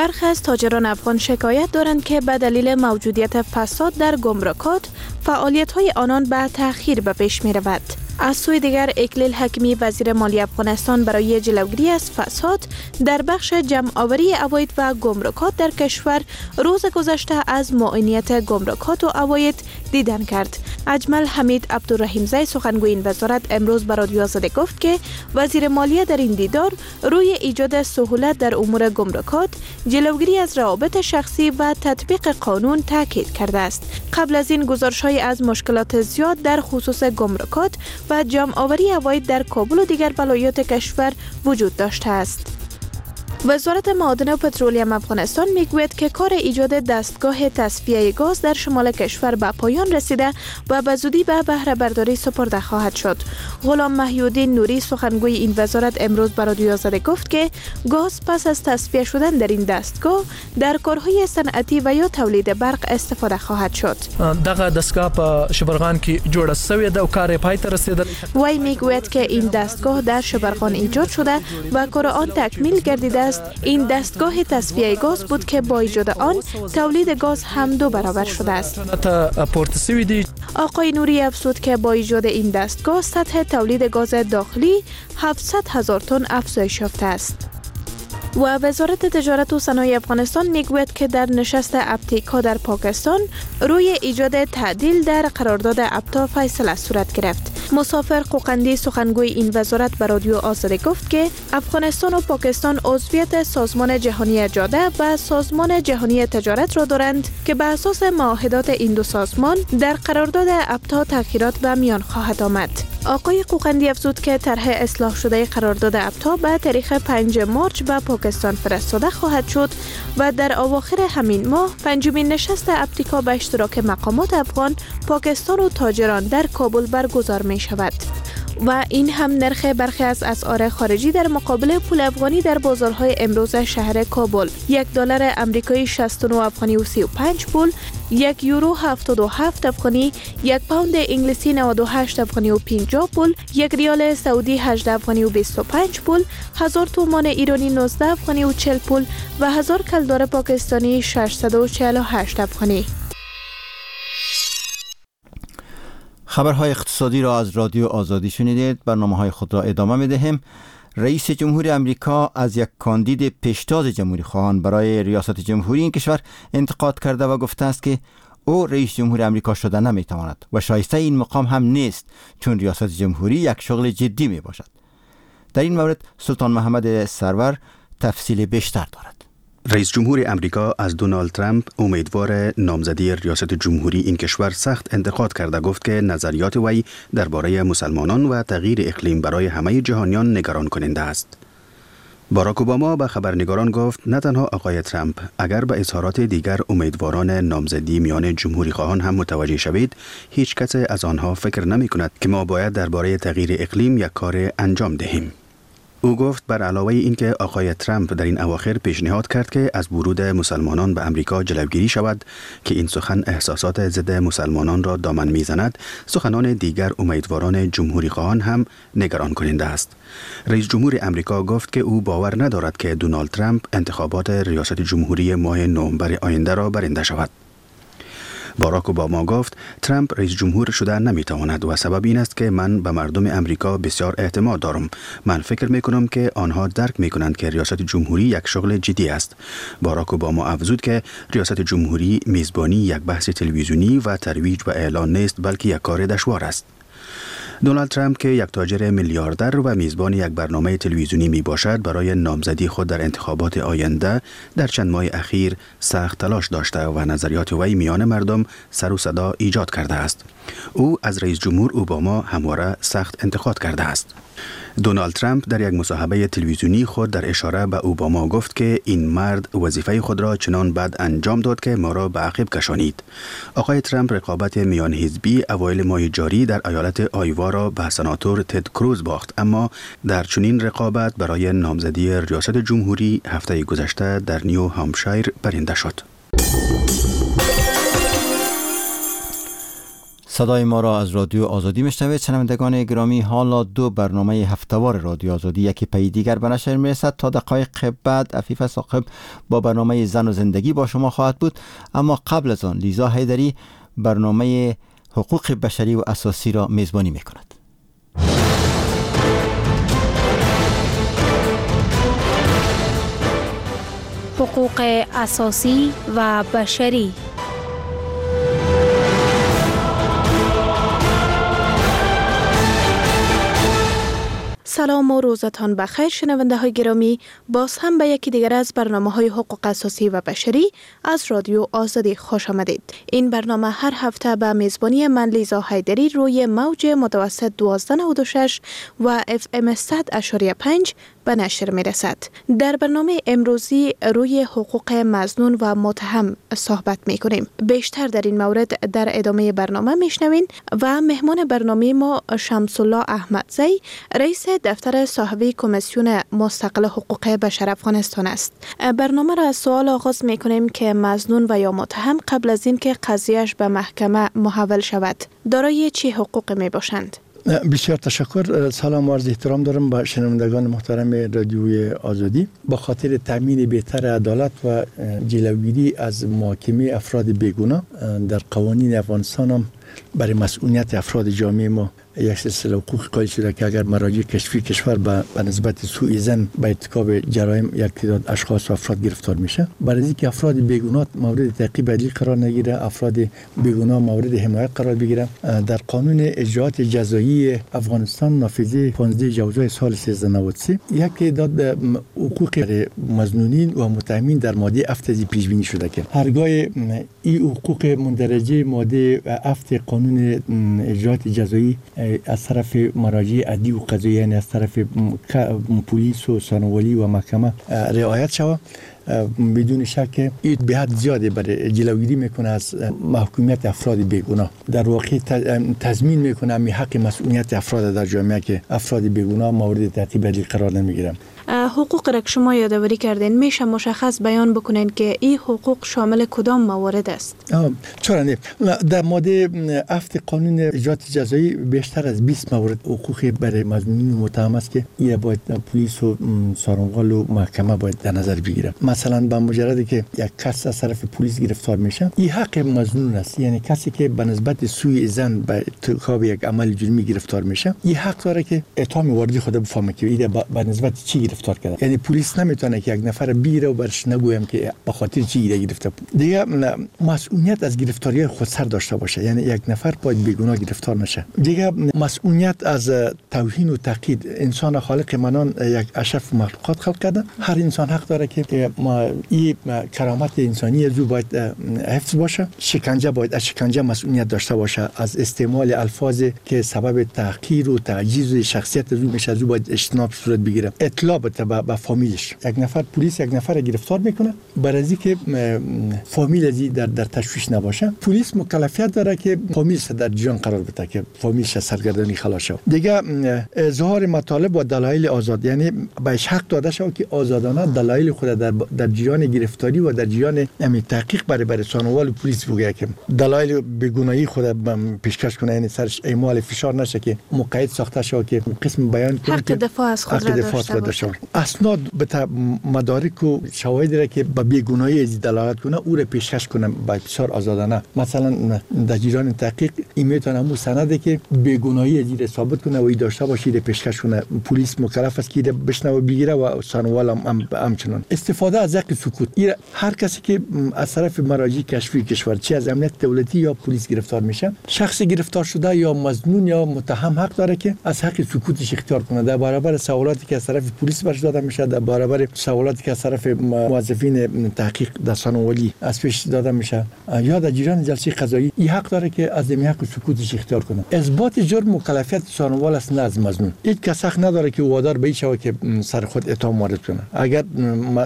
برخی از تاجران افغان شکایت دارند که به دلیل موجودیت فساد در گمرکات، فعالیت‌های آنان به تأخیر به پیش می‌رود. از سوی دیگر اکلیل حکیمی وزیر مالی افغانستان برای جلوگیری از فساد در بخش جمع‌آوری عواید و گمرکات در کشور روز گذشته از معاینیت گمرکات و عواید دیدن کرد. اجمل حمید عبدالرحیمزی سخنگوی این وزارت امروز به رادیو آزادی گفت که وزیر مالیه در این دیدار روی ایجاد سهولت در امور گمرکات، جلوگیری از روابط شخصی و تطبیق قانون تاکید کرده است. قبل از این گزارش‌های از مشکلات زیاد در خصوص گمرکات و جمع‌آوری عواید در کابل و دیگر ولایات کشور وجود داشته است. وزارت معادن و پترولیم افغانستان میگوید که کار ایجاد دستگاه تصفیه گاز در شمال کشور به پایان رسیده و به زودی به بهره برداری سپرده خواهد شد. غلام محی‌الدین نوری سخنگوی این وزارت امروز به رادیو آزادی گفت که گاز پس از تصفیه شدن در این دستگاه در کارهای صنعتی و یا تولید برق استفاده خواهد شد. دغه دستگاه په شبرغان کې جوړه شوې ده او کار پای ته رسیدل. وی میگوید که این دستگاه در شبرغان ایجاد شده و کار آن تکمیل گردیده. این دستگاه تصفیه گاز بود که با ایجاد آن تولید گاز هم 2 برابر شده است. آقای نوری افزود که با ایجاد این دستگاه سطح تولید گاز داخلی 700,000 تن افزایش یافته است. و وزارت تجارت و صنایع افغانستان میگوید که در نشست اپتیکا در پاکستان روی ایجاد تعدیل در قرارداد ابتا فیصله صورت گرفت. مسافر قوقندی سخنگوی این وزارت به رادیو آزادی گفت که افغانستان و پاکستان عضویت سازمان جهانی جاده و سازمان جهانی تجارت را دارند که به اساس معاهدات این دو سازمان در قرارداد ابتا تغییرات به میان خواهد آمد. آقای قوقندی افزود که طرح اصلاح شده قرارداد ابتا به تاریخ 5 مارس به پاکستان فرستاده خواهد شد و در اواخر همین ماه 5مین نشست اپتیکا به اشتراک مقامات افغان، پاکستان و تاجران در کابل برگزار می شود. و این هم نرخ برخی از اسعار خارجی در مقابل پول افغانی در بازارهای امروز شهر کابل: $1 آمریکایی 69 افغانی و 35 پول، $1 یورو 77 افغانی، $1 پوند انگلیسی 98 افغانی و 50 پول، $1 ریال سعودی 18 افغانی و 25 پول، 1000 تومان ایرانی 19 افغانی و 40 پول و 1000 کلدار پاکستانی 648 افغانی. خبرهای اقتصادی را از رادیو آزادی شنیدید. برنامه‌های خود را ادامه می‌دهیم. رئیس جمهور امریکا از یک کاندید پیشتاز جمهوری خواهان برای ریاست جمهوری این کشور انتقاد کرده و گفته است که او رئیس جمهور امریکا شده نمی‌تواند و شایسته این مقام هم نیست، چون ریاست جمهوری یک شغل جدی میباشد. در این مورد سلطان محمد سرور تفصیل بیشتر دارد. رئیس جمهور امریکا از دونالد ترامپ امیدوار نامزدی ریاست جمهوری این کشور سخت انتقاد کرده. گفت که نظریات وی درباره مسلمانان و تغییر اقلیم برای همه جهانیان نگران کننده است. باراک اوباما به خبرنگاران گفت نه تنها آقای ترامپ، اگر به اظهارات دیگر امیدواران نامزدی میان جمهوری خواهان هم متوجه شوید، هیچ کس از آنها فکر نمی کند که ما باید درباره تغییر اقلیم یک کار انجام دهیم. او گفت بر علاوه اینکه آقای ترامپ در این اواخر پیشنهاد کرد که از ورود مسلمانان به امریکا جلوگیری شود که این سخن احساسات ضد مسلمانان را دامن میزند، سخنان دیگر امیدواران جمهوری خواهان هم نگران کننده است. رئیس جمهور امریکا گفت که او باور ندارد که دونالد ترامپ انتخابات ریاست جمهوری ماه نوامبر آینده را برنده شود. باراک اوباما گفت ترامپ رئیس جمهور شده نمیتواند و سبب این است که من به مردم امریکا بسیار اعتماد دارم. من فکر میکنم که آنها درک میکنند که ریاست جمهوری یک شغل جدی است. باراک اوباما افزود که ریاست جمهوری میزبانی یک بحث تلویزیونی و ترویج و اعلان نیست، بلکه یک کار دشوار است. دونالد ترامپ که یک تاجر میلیاردر و میزبان یک برنامه تلویزیونی می باشد، برای نامزدی خود در انتخابات آینده در چند ماه اخیر سخت تلاش داشته و نظریات وی میان مردم سر و صدا ایجاد کرده است. او از رئیس جمهور اوباما همواره سخت انتقاد کرده است. دونالد ترامپ در یک مصاحبه تلویزیونی خود در اشاره به اوباما گفت که این مرد وظیفه خود را چنان بد انجام داد که ما را به عقب کشانید. آقای ترامپ رقابت میان حزبی اوایل ماه جاری در ایالت آیوا را به سناتور تد کروز باخت، اما در چنین رقابت برای نامزدی ریاست جمهوری هفته گذشته در نیو هامپشایر برنده شد. صدای ما را از رادیو آزادی میشنوید. شنوندگان گرامی، حالا 2 برنامه هفتهوار رادیو آزادی یکی پی دیگر به نشر میرسد. تا دقایق بعد عفیف ثاقب با برنامه زن و زندگی با شما خواهد بود، اما قبل از آن لیزا حیدری برنامه حقوق بشری و اساسی را میزبانی میکند. حقوق اساسی و بشری. سلام و روزتان بخیر شنونده های گرامی، باز هم به یکی دیگر از برنامه های حقوق اساسی و بشری از رادیو آزادی خوش آمدید. این برنامه هر هفته به میزبانی من لیزا حیدری روی موج متوسط 1296 و FM 100.5 به نشر می رسد. در برنامه امروزی روی حقوق مظنون و متهم صحبت می کنیم. بیشتر در این مورد در ادامه برنامه می شنوین و مهمان برنامه ما شمس الله احمدزی، رئیس دفتر صاحبی کمیسیون مستقل حقوق بشر افغانستان است. برنامه را از سوال آغاز می کنیم که مظنون و یا متهم قبل از این که قضیهش به محکمه محول شود دارای چه حقوق می باشند؟ بسیار تشکر. سلام و عرض احترام دارم به شنوندگان محترم رادیوی آزادی. با خاطر تامین بهتر عدالت و جلوگیری از محاکمه افراد بیگناه در قوانین افغانستان هم برای مسئولیت افراد جامعه ما یک سلسله حقوق قائل شده که اگر مراجع کشفی کشور به نسبت سوء ظن به ارتکاب جرایم یک تعداد اشخاص و افراد گرفتار میشه، برای اینکه افراد بیگناه مورد تعقیب عدلی قرار نگیره، افراد بیگناه مورد حمایت قرار بگیره، در قانون اجراءات جزایی افغانستان نافذه 15 جوزای سال 1393 یک تعداد حقوق مظنونین و متهمین در ماده 7 پیش بینی شده که هرگاه این حقوق مندرجه ماده 7 قانون اجراءات جزایی از طرف مراجع عدلی و قضایی، یعنی از طرف پلیس و ثانویه و محکمه رعایت شود، بدون شک این به حد زیاده برای جلوگیری میکنه از محکومیت افراد بیگناه. در واقع تضمین میکنه می حق مسئولیت افراد در جامعه که افراد بیگناه مورد تعقیب عدلی قرار نمیگیرن. حقوق را که شما یادآوری کردین، میشه مشخص بیان بکنین که این حقوق شامل کدام موارد است؟ چرا نه؟ در ماده 7 قانون اجراءات جزایی بیشتر از 20 مورد حقوق برای مظنونین متهم است که این باید پلیس و سارنقال و محکمه باید در نظر بگیره. مثلا با مجردی که یک کس از طرف پلیس گرفتار میشه، این حق مظنون است، یعنی کسی که به نسبت سوء ظن به ارتکاب یک عمل جرمی گرفتار میشه، این حق داره که اتهام واردی خود بفهمه که این به نسبت چی گرفتار کرده. یعنی پلیس نمیتونه که یک نفر بگیره و برش نگویم که به خاطر چی گرفته. دیگه مسئولیت از گرفتاری خودسر داشته باشه، یعنی یک نفر باید بیگناه گرفتار نشه. دیگه مسئولیت از توهین و تهدید. انسان خالق منان یک اشرف مخلوقات خلق کرده، هر انسان حق داره که این کرامت انسانی از او باید حفظ باشه. شکنجه باید از شکنجه مسئولیت داشته باشه، از استعمال الفاظ که سبب تحقیر و تعجیز شخصیت از او میشه از او باید اجتناب صورت بگیره. اطلاع بده به فامیلش. یک نفر پلیس یک نفر گرفتار میکنه، برای اینکه فامیل ازی در تشویش نباشه، پلیس مکلفیت داره که فامیلش در جریان قرار بده که فامیلش سرگردانی خلاص شه. دیگه اظهار مطالب و دلایل آزاد، یعنی بهش حق داده شود که آزادانه دلایل خود در جریان گرفتاری و در جریان تحقیق برای سانوال و پلیس بگه که دلایل بیگناهی خود پیشکش کنه، یعنی سرش اعمال فشار نشه که مقید ساخته شود که قسم بیان کنه حق دفاع از خود را داشته باشه. اسناد به مدارک و شواهدی را که به بیگناهی از دلالت کنه او را پیشکش کنه با بسیار آزادانه. مثلا در جریان تحقیق این میتونه همون سنده که بیگناهی از را ثابت کنه و این داشته باشه را پیشکش کنه. پلیس مکلف است که بشنوه بگیره و سانوال همچنان. استفاده از حق سکوت، هر کسی که از طرف مراجع کشفی کشور چه از امنیت دولتی یا پلیس گرفتار میشه، شخص گرفتار شده یا مظنون یا متهم حق داره که از حق سکوتش اختیار کنه در برابر سوالاتی که از طرف پلیس برش داده میشه، در برابر سوالاتی که از طرف موظفین تحقیق در سانولی از پیش داده میشه یا در جریان جلسه قضایی، این حق داره که از این حق سکوتش اختیار کنه. اثبات جرم مکلفیت سانوال است، نه از مظنون. هیچ کس حق نداره که وادار به شود که سر خود اتهام وارد کنه. اگر مراجع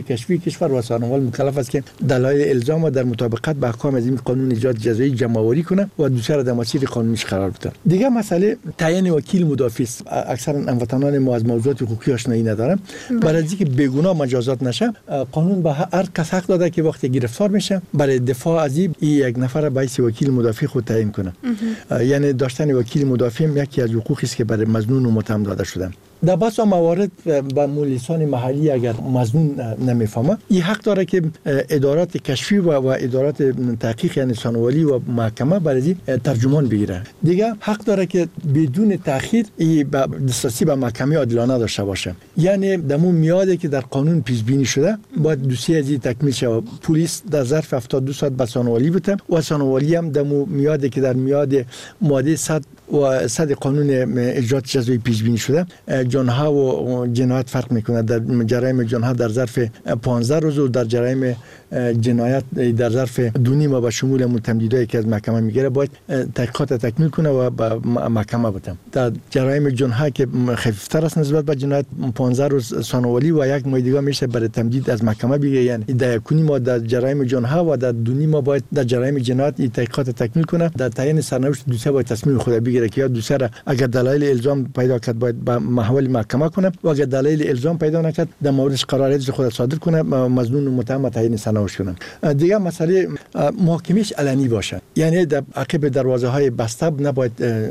کشفی کشور و سانوال مکلف است که دلایل الزام و در مطابقت با احکام از این قانون اجرات جزایی جمع‌آوری کنه و دوسر در مسیر قانونیش قرار بده. دیگه مسئله تعیین وکیل مدافع است. اکثر هموطنان ما از موضوعات حقوقی آشنایی ندارن. برای اینکه بیگناه مجازات نشه، قانون به هر کس حق داده که وقتی گرفتار میشه برای دفاع از این یک نفر به حیث وکیل مدافع خود تعیین کنه. یعنی داشتن وکیل مدافع یکی از حقوقی است که برای مظنون و متهم داده شده. در بسیاری موارد با مؤسسان محلی اگر مظنون نمیفهمه، این حق داره که ادارات کشفی و ادارات تحقیق یعنی سانوالی و محکمه برای ترجمان بگیره. دیگه حق داره که بدون تأخیر دسترسی به محکمه عادلانه داشته باشه. یعنی دمو میاده که در قانون پیش بینی شده باید دوسیه از تکمیل شه. پلیس در ظرف 72 ساعت به سانوالی بده و سانوالی هم دمو میاده که در میاد ماده 100 قانون اجرات جزایی پیش بینی شده. جنحه و جنایت فرق میکنه. در جرایم جنحه در ظرف 15 روز و در جرایم جنایت در ظرف 2.5 ماه به شمول تمدیدایی که از محکمه میگیره باید تحقیقات تکمیل کنه و به محکمه بده. در جرایم جنحه که خفیفتر است نسبت به جنایت 15 روز سانوالی و 1 ماه دیگه میشه برای تمدید از محکمه بگیره. یعنی در 1.5 ماه در جرایم جنحه و در 2.5 ماه باید در جرایم جنایت تحقیقات تکمیل کنه. در تعیین سرنوشت دوسیه باید تصمیم خود بگیره که یا دوسیه را اگر دلایل الزام پیدا کرد باید به محول محکمه کنه و اگر دلایل الزام پیدا نکرد در موردش قرارش خود صادر کنه، مظنون و متهم تعیین سرنوشت کنه. دیگه مسئله محاکمهش علنی باشه. یعنی در عقب دروازه‌های بسته نباید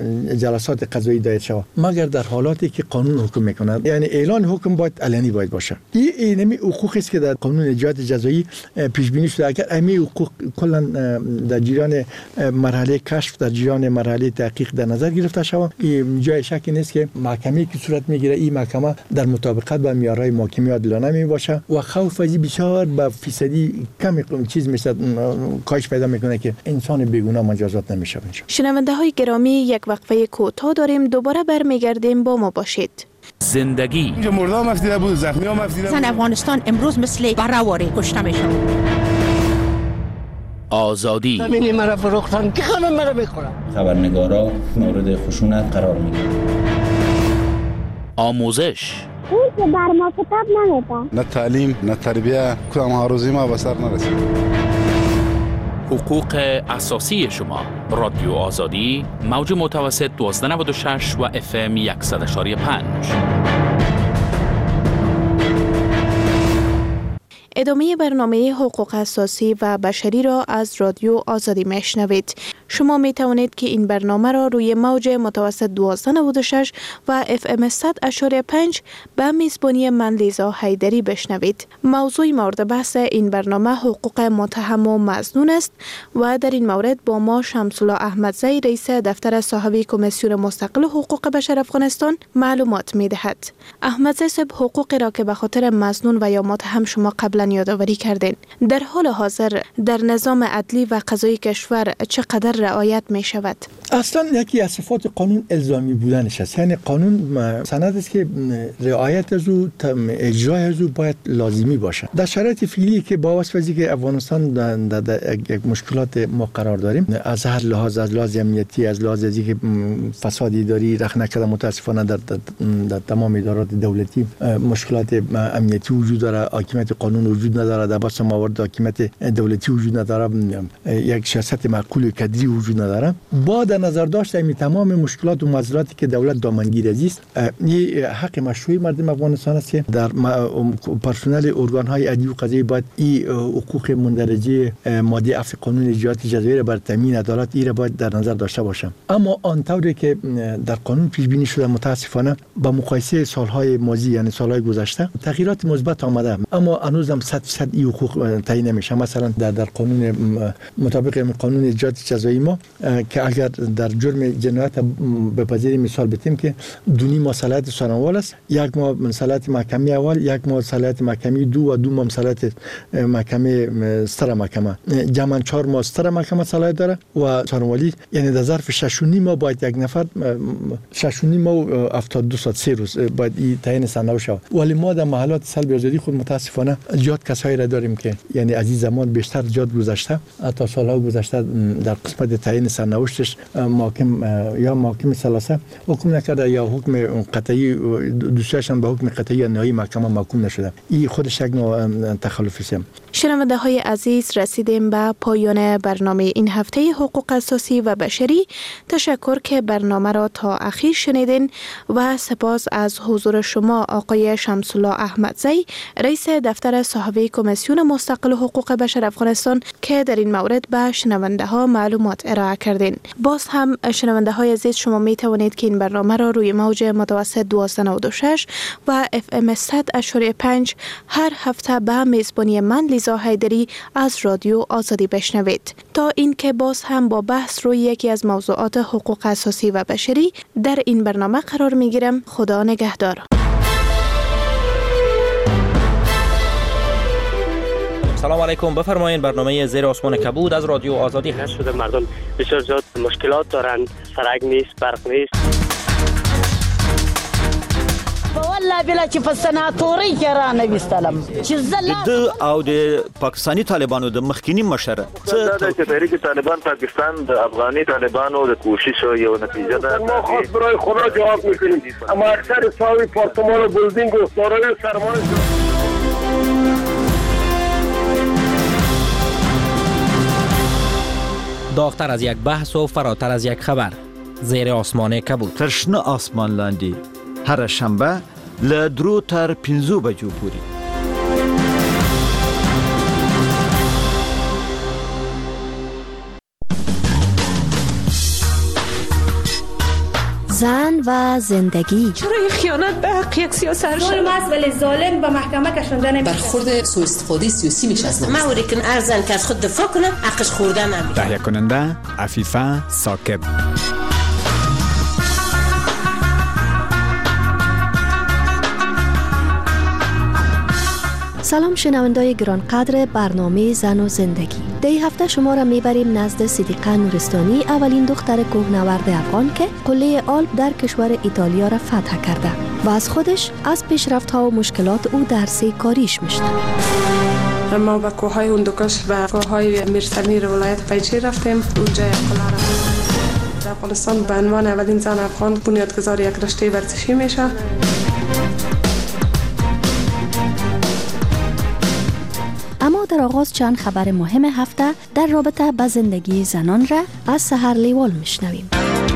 جلسات قضایی دایر شود مگر در حالاتی که قانون حکم میکنه. یعنی اعلان حکم باید علنی باشه. این حقوقی است که در قانون اجرات جزایی پیش بینی شده. اگر همین حقوق کلا در جریان مرحله کشف در جریان مرحله تحقیق در نظر گرفته شود، جای شکی نیست که محکمه‌ای که صورت میگیره این محکمه در مطابقت با معیارهای محاکمه عادلانه میباشه و خوف از بسیار به فیصدی کم چیز میشه کاهش پیدا میکنه که انسان بیگناه مجازات نمیشه. شنونده های گرامی، یک وقفه کوتاه داریم، دوباره برمیگردیم، با ما باشید. زندگی مردم مفیده بود، زخمی ها مفیده بود. زن افغانستان امروز مثل بره‌واره کشته میشه. آزادی زمینی مرا فروختن که خانم مرا میخورم. خبرنگارا مورد خشونت قرار میگیرن. آموزش اون که بر ما کتاب نمیده. نه تعلیم نه تربیه، کدام ها روزی ما به سر نرسید. حقوق اساسی شما. رادیو آزادی، موج متوسط 1296 و FM 100.5. ادامه برنامه حقوق اساسی و بشری را از رادیو آزادی میشنوید. شما می توانید که این برنامه را روی موج متوسط 1296 و FM 100.5 به میزبانی من لیزا حیدری بشنوید. موضوع مورد بحث این برنامه حقوق متهم و مظنون است و در این مورد با ما شمس‌الله احمدزی رئیس دفتر صاحب کمیسیون مستقل حقوق بشر افغانستان معلومات می دهد. احمدزی صاحب، حقوقی را که به خاطر مظنون و یا متهم شما قبلا یادآوری کردین، در حال حاضر در نظام عدلی و قضایی کشور چقدر رعایت می شود؟ اصلا یکی از صفات قانون الزامی بودنش است. یعنی قانون سند است که رعایت از او اجرای از او باید لازمی باشه. در شرایط فعلی که با واسطه که افغانستان در یک مشکلات ما قرار داریم، از هر لحاظ، از لحاظ امنیتی، از لحاظ از اینکه فساد اداری رخ نکرده، متاسفانه در تمام ادارات دولتی مشکلات امنیتی وجود داره، حاکمیت قانون وجود نداره، در بسیار موارد حاکمیت دولتی وجود نداره، یک سیاست معقول کدری وجود نداره. با در نظر داشت این تمام مشکلات و معضلاتی که دولت دامنگیر است، این حق مشروعی مردم افغانستان است که در پرسنل ارگان‌های عدلی و قضایی باید این حقوق مندرجه ماده 7 قانون اجرات جزایی را بر تامین عدالت این را باید در نظر داشته باشم. اما آنطوری که در قانون پیش بینی شده، متاسفانه با مقایسه سالهای ماضی یعنی سالهای گذشته تغییرات مثبت آمده، اما هنوزم 100% این حقوق تعیین نمیشه. مثلا در قانون مطابق قانون اجرات جزایی ما که اگر در جرم جنایت بپذیریم، مثال بتیم که 2.5 ماه صلاحیت سانوال است، 1 ماه صلاحیت محکمه اول، 1 ماه صلاحیت محکمه 2 و 2 ماه صلاحیت محکمه ستر محکمه، جمعاً 4 ماه ستر محکمه صلاحیت داره و سانوالی، یعنی در ظرف 6.5 ماه باید یک نفر 6.5 ماه و 72 ساعت 3 روز باید این تعیین سرنوشت شود. ولی ما در محلات سلب آزادی خود متاسفانه زیاد کسایی را داریم که یعنی از این زمان بیشتر زیاد گذشته، تا سالها گذشته در قسمت تعیین سرنوشتش محاکم ثلاثه حکم نکرده یا حکم قطعی دوستشان به حکم قطعی نهایی محکمه محکوم نشده. این خودش یک نوع تخلف است. شنونده های عزیز، رسیدیم به پایان برنامه این هفته حقوق اساسی و بشری. تشکر که برنامه را تا اخیر شنیدین و سپاس از حضور شما آقای شمس‌الله احمدزی، رئیس دفتر صاحب کمیسیون مستقل حقوق بشر افغانستان که در این مورد به شنونده ها معلومات ارائه کردین. باز هم شنونده های عزیز، شما می توانید که این برنامه را روی موج متوسط 1296 و FM 100.5 هر هفته به میزبانی من لیزا حیدری از رادیو آزادی بشنوید. تا اینکه باز هم با بحث روی یکی از موضوعات حقوق اساسی و بشری در این برنامه قرار می گیرم. خدا نگهدار. سلام علیکم. بفرمایید. برنامه زیر آسمان کبود از رادیو آزادی هست. شده مردم بسیار زیاد مشکلات دارند، سرک نیست، برق نیست. والله بلا چې په سناتوري کې را نه وستلم چې د او د پاکستاني طالبانو د مخکینی مشره چې تحریک طالبان پاکستان د افغاني طالبانو د کوشش یو نتیجه ده. ما خاص برای خدا جواب میکنیم، اما اکثر صاحب پارتمان و بلدینگ و دارای سرمایه داغتر از یک بحث و فراتر از یک خبر. زیر آسمان کبود. ترشنه آسمان لاندی هر شنبه له 2 تر 5 بجو پوری. زن و زندگی. چرا خیانت به حق یک سیاست ظلم است ولی ظالم به محکمه کشانده نمیشه. برخورد سوء استفاده سیاسی میشه از ما اوریکن ارزن که از خود دفاع کنه حقش خورده نمیشه. تهیه کننده عفیفه ثاقب. سلام شنوندای گرانقدر برنامه زن و زندگی. در این هفته شما را میبریم نزد صدیقه نورستانی، اولین دختر کوهنورد افغان که قله آلپ در کشور ایتالیا را فتح کرده و از خودش از پیشرفت‌ها و مشکلات او در سه کاریش میشنویم. ما به کوههای هندوکش و کوههای میرسمیر ولایت پیچی رفتیم. اونجا قله را در افغانستان به عنوان اولین زن افغان بنیادگذار یک رشته ورزشی میشه. اما در آغاز چند خبر مهم هفته در رابطه با زندگی زنان را از سحر لیوال میشنویم.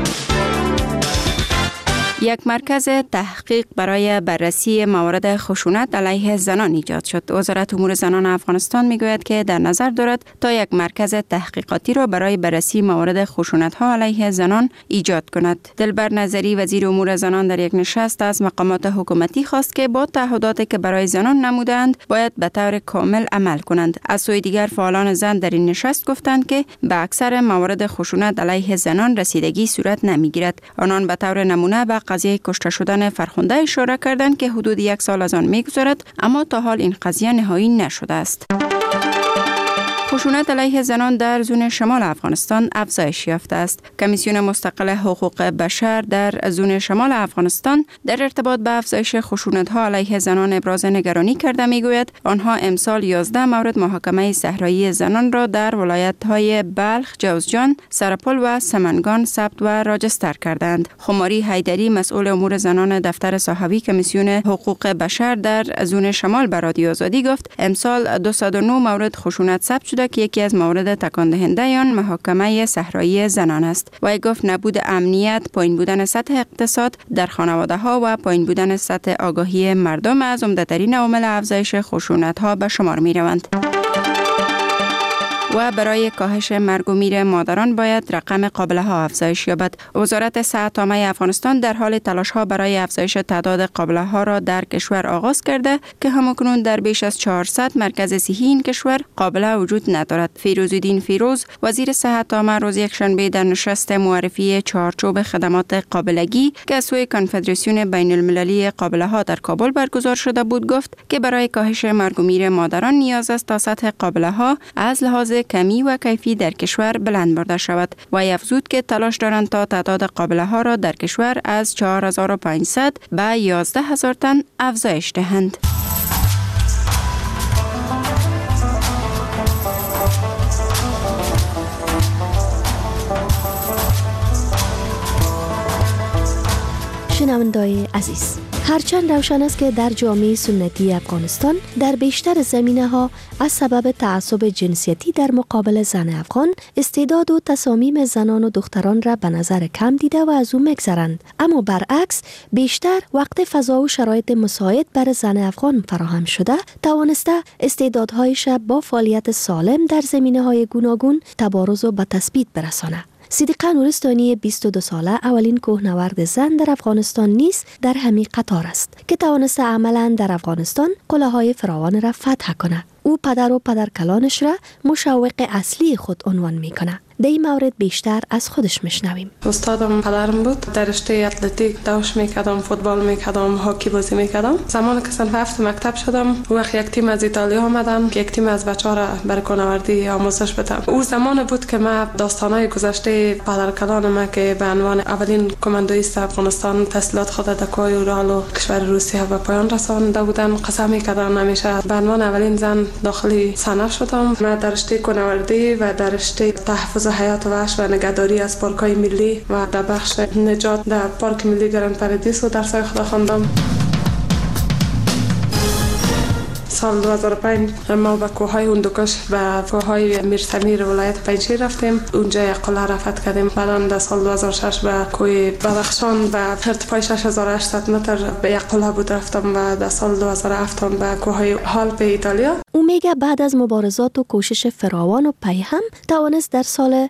یک مرکز تحقیق برای بررسی موارد خشونت علیه زنان ایجاد شد. وزارت امور زنان افغانستان میگوید که در نظر دارد تا یک مرکز تحقیقاتی را برای بررسی موارد خشونت‌ها علیه زنان ایجاد کند. دلبر نظری وزیر امور زنان در یک نشست از مقامات حکومتی خواست که با تعهداتی که برای زنان نمودند باید به طور کامل عمل کنند. از سوی دیگر فعالان زن در این نشست گفتند که به اکثر موارد خشونت علیه زنان رسیدگی صورت نمیگیرد. آنان به طور نمونه به قضیه کشته شدن فرخنده اشاره کردند که حدود 1 سال از آن می‌گذرد، اما تا حال این قضیه نهایی نشده است. خشونت علیه زنان در زون شمال افغانستان افزایش یافته است. کمیسیون مستقل حقوق بشر در زون شمال افغانستان در ارتباط به افزایش خشونت‌ها علیه زنان ابراز نگرانی کرده میگوید آنها امسال 11 مورد محاکمه صحرایی زنان را در ولایت‌های بلخ، جوزجان، سرپل و سمنگان ثبت و راجستر کردند. خماری حیدری مسئول امور زنان دفتر صاحبی کمیسیون حقوق بشر در زون شمال به رادیو آزادی گفت امسال 209 مورد خشونت ثبت شده که یکی از موارد تکان دهنده آن محاکمه صحرایی زنان است. وی گفت نبود امنیت، پایین بودن سطح اقتصاد در خانواده ها و پایین بودن سطح آگاهی مردم از عمده‌ترین عوامل افزایش خشونت ها به شمار می روند. و برای کاهش مرگ و میر مادران باید رقم قابله ها افزایش یابد. وزارت صحت عامه افغانستان در حال تلاش ها برای افزایش تعداد قابله ها را در کشور آغاز کرده که همکنون در بیش از 400 مرکز صحی این کشور قابله وجود ندارد. فیروزالدین فیروز وزیر صحت عامه روز یکشنبه در نشست معرفی چارچوب خدمات قابلگی که از سوی کنفدراسیون بین المللی قابله ها در کابل برگزار شده بود گفت که برای کاهش مرگ و میر مادران نیاز است تا سطح قابله ها از لحاظ کمی و کیفی در کشور بلند برده شود و افزود که تلاش دارند تا تعداد قابله ها را در کشور از 4500 به 11000 تن افزایش دهند. شنوندای عزیز، هرچند روشن است که در جامعه سنتی افغانستان در بیشتر زمینه‌ها از سبب تعصب جنسیتی در مقابل زن افغان استعداد و تصامیم زنان و دختران را به نظر کم دیده و از او می‌گذرند، اما برعکس بیشتر وقت فضا و شرایط مساعد برای زن افغان فراهم شده توانسته استعدادهایش با فعالیت سالم در زمینه‌های گوناگون تبارز و به تثبیت برساند. صدیقه نورستانی 22 ساله اولین کوهنورد زن در افغانستان نیز در همین قطار است که توانسته عملاً در افغانستان قله‌های فراوان را فتح کند. او پدر و پدرکلانش را مشوق اصلی خود عنوان می‌کند. در این مورد بیشتر از خودش میشنویم. استادم پدرم بود. در رشته اتلتیک دوش میکردم، فوتبال میکردم، هاکی بازی میکردم. زمانی که صنف 7 مکتب شدم، وقت یک تیم از ایتالیا آمدن که یک تیم از بچه‌ها را برای کوهنوردی آموزش بدم. او زمان بود که ما داستانای گذشته پدرکلان ما که به عنوان اولین کماندویست افغانستان تحصیلات خود در کوه اورال و کشور روسیه به پایان رسانده بودن. قسم میکردم همیشه به عنوان اولین زن داخلی صنعت شدم. ما در رشته کوهنوردی و در رشته تحفظ حیات وحش و نگهداری از پارک‌های ملی و در بخش نجات در پارک ملی گران پردیس درس‌های خود خواندم. سال 2005 ما به کوههای هندوکش و کوههای میرسمیر ولایت پنجشیر رفتیم. اونجا یک قله رفت کردیم. بعداً در سال 2006 به کوه بدخشان به ارتفاع 6800 متر به یک قله بود رفتم و در سال 2007 به کوههای آلپ ایتالیا. او میگه بعد از مبارزات و کوشش فراوان و پیهم توانست در سال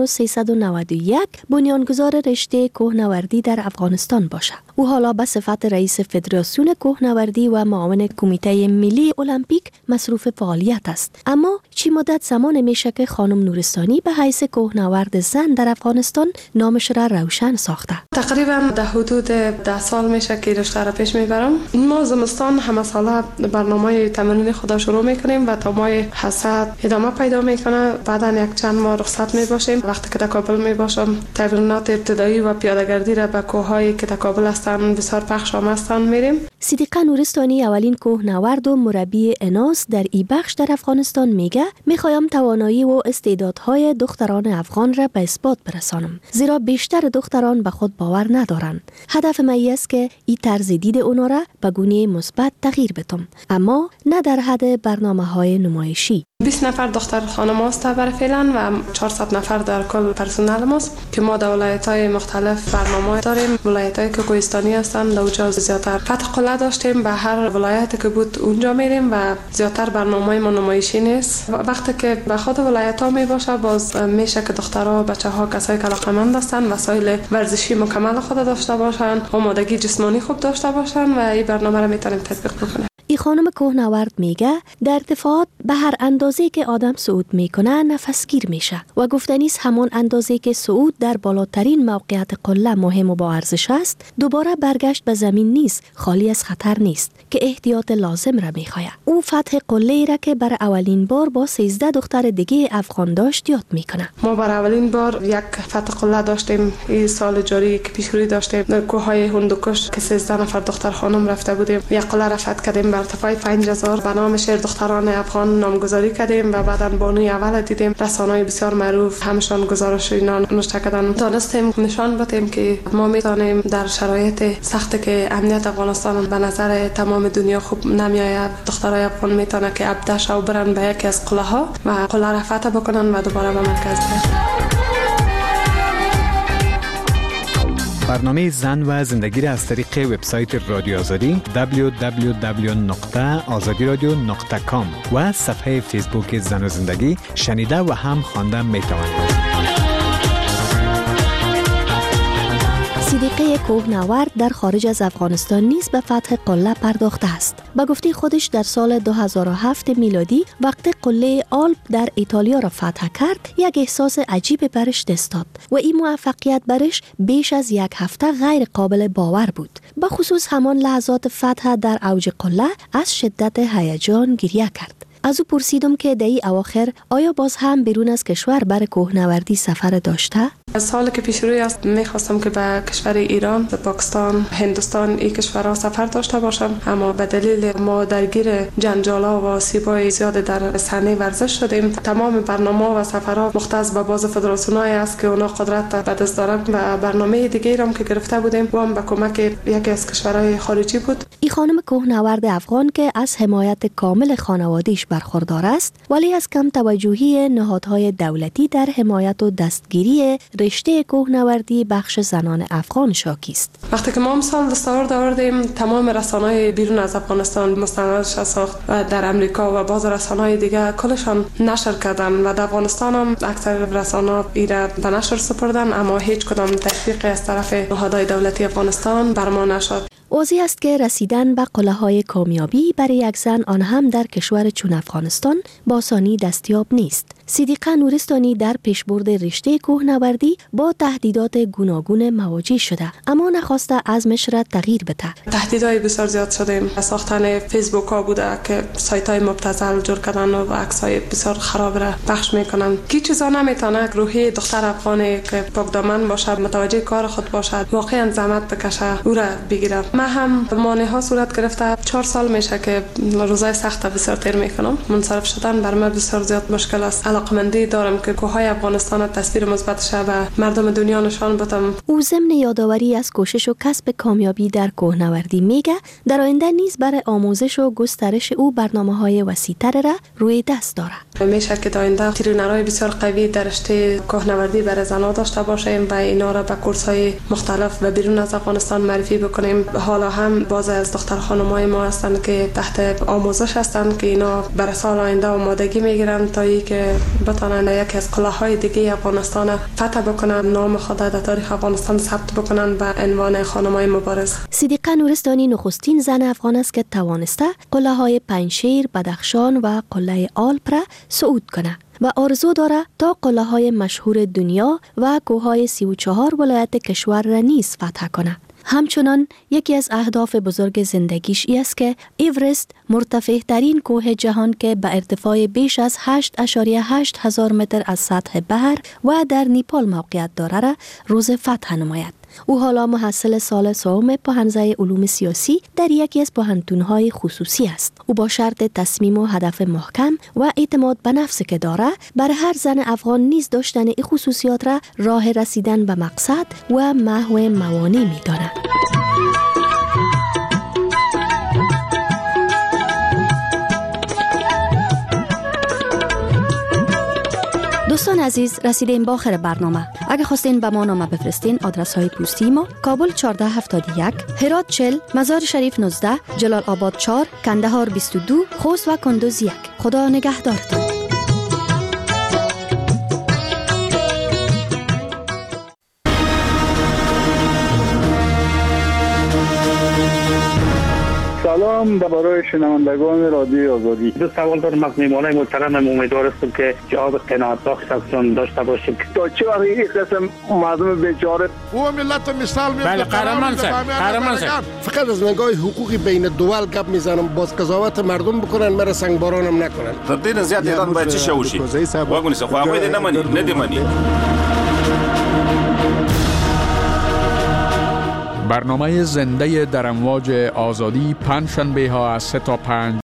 1391 بنیانگذار رشته کوهنوردی در افغانستان باشد. او حالا به صفت رئیس فدراسیون کوهنوردی و معاون کمیته ملی المپیک مصروف فعالیت است. اما چی مدت زمان میشه که خانم نورستانی به حیث کوهنورد زن در افغانستان نامش را روشن ساخته؟ تقریبا در حدود 10 سال میشه که رشته را پیش میبرم. ما زمستان همه ساله برنامه تمرین خود شروع میکنیم و تا ماه حسد ادامه پیدا میکنه. بعدا یک چند ماه رخصت میباشیم. وقتی که در کابل میباشم تمرینات ابتدایی و پیاده‌گردی را به کوههایی که در کابل هستند بسیار پخش آمدن میریم. صدیقه نورستانی اولین کوهنورد و مربی اناث در این بخش در افغانستان میگه میخوایم توانایی و استعدادهای دختران افغان را به اثبات برسانم، زیرا بیشتر دختران به خود باور ندارند. هدف من است که این طرز دید اونا را به گونه مثبت تغییر بدم، اما نه در حد برنامه‌های نمایشی. 20 نفر دختر خانم هست برای فعلا و 400 نفر در کل پرسنل ماست که ما در ولایت‌های مختلف برنامه داریم. ولایت‌هایی که کوهستانی هستند اونجا زیادتر فتح قله داشتیم. به هر ولایتی که بود اونجا میریم و زیادتر برنامه ما نمایشی نیست. وقتی که به خود ولایت‌ها میباشه باز میشه که دخترها بچه‌ها کسایی که علاقه‌مند هستند وسایل ورزشی مکمل خود داشته باشن، آمادگی جسمانی خوب داشته باشن و این برنامه را میتونیم تطبیق بکنیم. این خانم کوهنورد میگه در ارتفاعات به هر اندازه که آدم صعود میکنه نفسگیر میشه و گفتنیست همان اندازه که صعود در بالاترین موقعیت قله مهم و با ارزش است، دوباره برگشت به زمین نیست خالی از خطر نیست که احتیاط لازم را میخواد. او فتح قله را که برای اولین بار با 13 دختر دیگه افغان داشت یاد میکنه. ما برای اولین بار یک فتح قله داشتیم. این سال جاری که پیشروی داشتیم در کوههای هندوکش که 13 نفر دختر خانم رفته بودیم. یک قله را فتح کردیم بر ارتفاع 5000 به نام شیر دختران افغان نامگذاری کردیم و بعداً بانوی اول دیدیم. رسانه‌های بسیار معروف همشان گزارش اینا نوشته کردن. دانستیم نشان بدیم که ما میتونیم در شرایط سختی که امنیت افغانستان به نظر تمام دنیا خوب نمیآید، دخترای افغان میتونه که ابداش او برن به یکی از قله ها و قله را فتح بکنن و دوباره به مرکز برن. برنامه زن و زندگی را از طریق وبسایت رادیو آزادی www.azadiradio.com و صفحه فیسبوک زن و زندگی شنیده و هم خوانده میتوانید. صدیقه کوهنورد در خارج از افغانستان نیز به فتح قله پرداخته است. به گفته خودش در سال 2007 میلادی وقت قله آلپ در ایتالیا را فتح کرد یک احساس عجیب برش دست داد و این موفقیت برش بیش از یک هفته غیر قابل باور بود. به خصوص همان لحظات فتح در اوج قله از شدت هیجان گریه کرد. از او پرسیدم که در این اواخر آیا باز هم بیرون از کشور بر کوهنوردی سفر داشته؟ سال که پیش روی است میخواستم که به کشور ایران، به پاکستان، هندوستان این کشورها سفر داشته باشم، اما به دلیل ما درگیر جنجالا و آسیب‌های زیاد در صحنه ورزش شدیم. تمام برنامه و سفرها مختص به باز فدراسیون‌های است که اونا قدرت به دست دارن و برنامه دیگه هم که گرفته بودیم و هم به کمک یکی از کشورهای خارجی بود. این خانم کوهنورد افغان که از حمایت کامل خانواده‌اش برخوردار است، ولی از کم توجهی نهادهای دولتی در حمایت و دستگیری رشته کوهنوردی بخش زنان افغان شاکی است. وقتی که ما امسال دستاورد آوردیم، تمام رسانه‌های بیرون از افغانستان مستندش ساخت و در امریکا و باز رسانه‌های دیگه کلشان نشر کردن و در افغانستان هم اکثر رسانه‌ها ایره به نشر سپردن، اما هیچ کدام تشویق از طرف نهادهای دولتی افغانستان بر ما نشد. واضح است که رسیدن به قله‌های کامیابی برای یک زن آن هم در کشور چون افغانستان با آسانی دستیاب نیست. صدیقه نورستانی در پیشبرد رشته کوهنوردی با تهدیدات گوناگون مواجه شده، اما نخواسته عزمش را تغییر بده. تهدیدهای بسیار زیاد شدیم. ساختن فیسبوک ها بوده که سایت های مبتذل جور کردن و عکس های بسیار خراب را پخش میکنن. کی چیزا نمیتونه روحی دختر افغانی که پاکدامن باشد، متوجه کار خود باشد، واقعا زحمت بکشه او را بگیره. من هم مانع ها صورت گرفته. 4 سال میشه که روزای سخت بسیار تیر میکنم. منصرف شدن بر من بسیار زیاد مشکل است. علاقمندی دارم که کوههای افغانستان تصویر مثبت شه و مردم دنیا نشان بدم. او ضمن یادآوری از کوشش و کسب کامیابی در کوهنوردی میگه در آینده نیز برای آموزش و گسترش او برنامه‌های وسیع‌تر را روی دست داره. میشه که در آینده ترینرهای بسیار قوی در رشته کوهنوردی برای زنان داشته باشیم و اینا را به کورس‌های مختلف و بیرون از افغانستان معرفی بکنیم. حالا هم باز از دختر خانم‌های ما هستن که تحت آموزش هستن که اینا برای سال آینده آمادگی میگیرن تا اینکه بتونن یکی از قله‌های دیگه افغانستان فتح بکنن، نام خود در تاریخ افغانستان ثبت بکنن به عنوان خانم‌های مبارز. صدیقه نورستانی نخستین زن افغان است که توانسته قله‌های پنجشیر، بدخشان و قلعه آلپ را صعود کنه و آرزو داره تا قله‌های مشهور دنیا و کوههای 34 ولایت کشور را نیز فتح کنه. همچنان یکی از اهداف بزرگ زندگیش است که ایورست، مرتفع ترین کوه جهان که به ارتفاع بیش از 8.8 هزار متر از سطح بحر و در نیپال موقعیت داره را روز فتح نماید. او حالا محصل سال سوم په حوزه علوم سیاسی در یکی از پوهنتون‌های خصوصی است. او با شرط تصمیم و هدف محکم و اعتماد به نفس که داره، برای هر زن افغان نیز داشتن این خصوصیات را راه رسیدن به مقصد و محو موانع می‌داند. دوستان عزیز، رسیدیم به آخر برنامه. اگه خواستین به ما نامه بفرستین، آدرس های پستی ما: کابل 1471، هرات 40، مزار شریف 19، جلال آباد 4، کندهار 22، خوست و کندوز 1. خدا نگهدارتون. سلام برای شنوندگان رادیو آزادی. دو سوال دارم از میهمانای محترم. امیدوار هستم که جواب قناعت بخش هستن داشته باشید. تا چه وقت این قسم مردم بیچاره و ملت مثال میاد. بله قهرمان صاحب. فقط از نگاه حقوقی بین دول گپ میزنم، باز قضاوت مردم بکنن، مرا سنگبارانم نکنن. تر دې نه زیات اعلان باید چی شوشي. واګونی څه خو هغه دې نه مني. برنامه زنده در امواج آزادی پنجشنبه ها از 3 تا 5